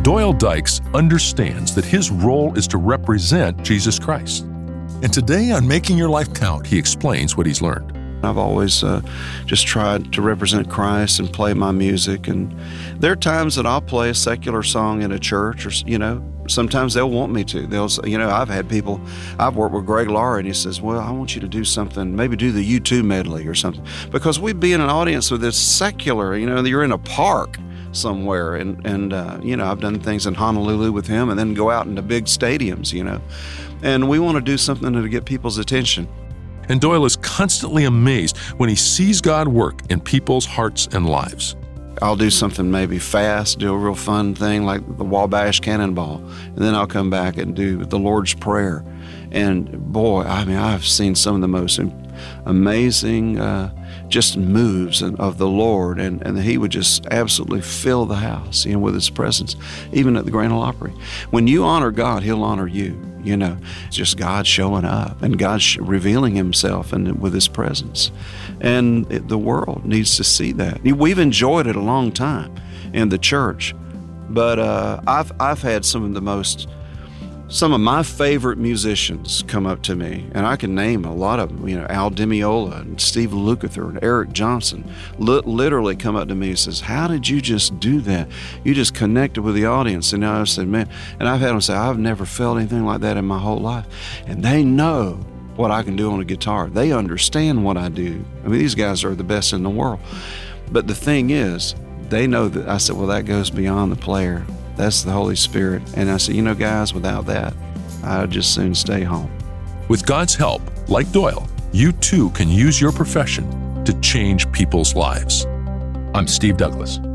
Doyle Dykes understands that his role is to represent Jesus Christ. And today on Making Your Life Count, he explains what he's learned. I've always just tried to represent Christ and play my music. And there are times that I'll play a secular song in a church, or, sometimes they'll want me to. I've had people, I've worked with Greg Laurie, and he says, well, I want you to do something, maybe do the U2 medley or something. Because we'd be in an audience with this secular, you're in a park somewhere. And I've done things in Honolulu with him and then go out into big stadiums, And we want to do something to get people's attention. And Doyle is constantly amazed when he sees God work in people's hearts and lives. I'll do something maybe fast, do a real fun thing like the Wabash Cannonball, and then I'll come back and do the Lord's Prayer. And boy, I've seen some of the most amazing just moves of the Lord, and he would just absolutely fill the house, with his presence, even at the Grand Ole Opry. When you honor God, he'll honor you. It's just God showing up and God revealing himself and with his presence. And the world needs to see that. We've enjoyed it a long time in the church, but I've had some of my favorite musicians come up to me, and I can name a lot of them, Al Di Meola and Steve Lukather and Eric Johnson, literally come up to me and says, how did you just do that? You just connected with the audience. And I said, man, and I've had them say, I've never felt anything like that in my whole life. And they know what I can do on a guitar. They understand what I do. These guys are the best in the world. But the thing is, they know that. I said, well, that goes beyond the player. That's the Holy Spirit. And I said, guys, without that, I'd just soon stay home. With God's help, like Doyle, you too can use your profession to change people's lives. I'm Steve Douglas.